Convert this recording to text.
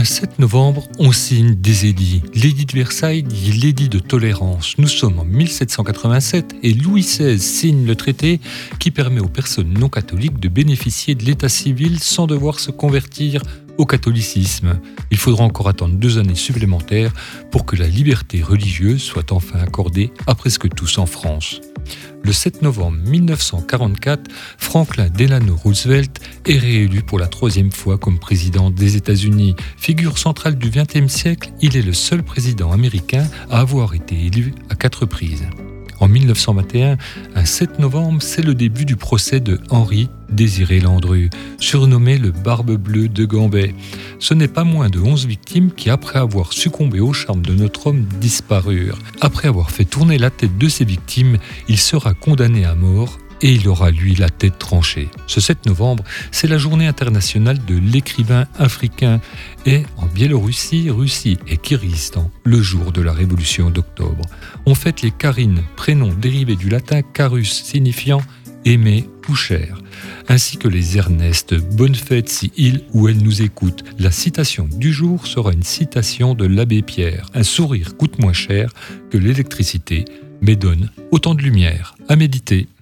Un 7 novembre, on signe des édits. L'édit de Versailles dit l'édit de tolérance. Nous sommes en 1787 et Louis XVI signe le traité qui permet aux personnes non catholiques de bénéficier de l'état civil sans devoir se convertir au catholicisme. Il faudra encore attendre 2 années supplémentaires pour que la liberté religieuse soit enfin accordée à presque tous en France. Le 7 novembre 1944, Franklin Delano Roosevelt est réélu pour la 3e fois comme président des États-Unis. Figure centrale du XXe siècle, il est le seul président américain à avoir été élu à 4 reprises. En 1921, un 7 novembre, c'est le début du procès de Henri Désiré Landru, surnommé le Barbe Bleue de Gambais. Ce n'est pas moins de 11 victimes qui, après avoir succombé au charme de notre homme, disparurent. Après avoir fait tourner la tête de ces victimes, il sera condamné à mort et il aura, lui, la tête tranchée. Ce 7 novembre, c'est la journée internationale de l'écrivain africain et en Biélorussie, Russie et Kyrgyzstan, le jour de la révolution d'octobre. On fête les Karines, prénom dérivé du latin carus signifiant aimer ou cher, ainsi que les Ernest. Bonne fête si il ou elle nous écoute. La citation du jour sera une citation de l'abbé Pierre. Un sourire coûte moins cher que l'électricité, mais donne autant de lumière. À méditer.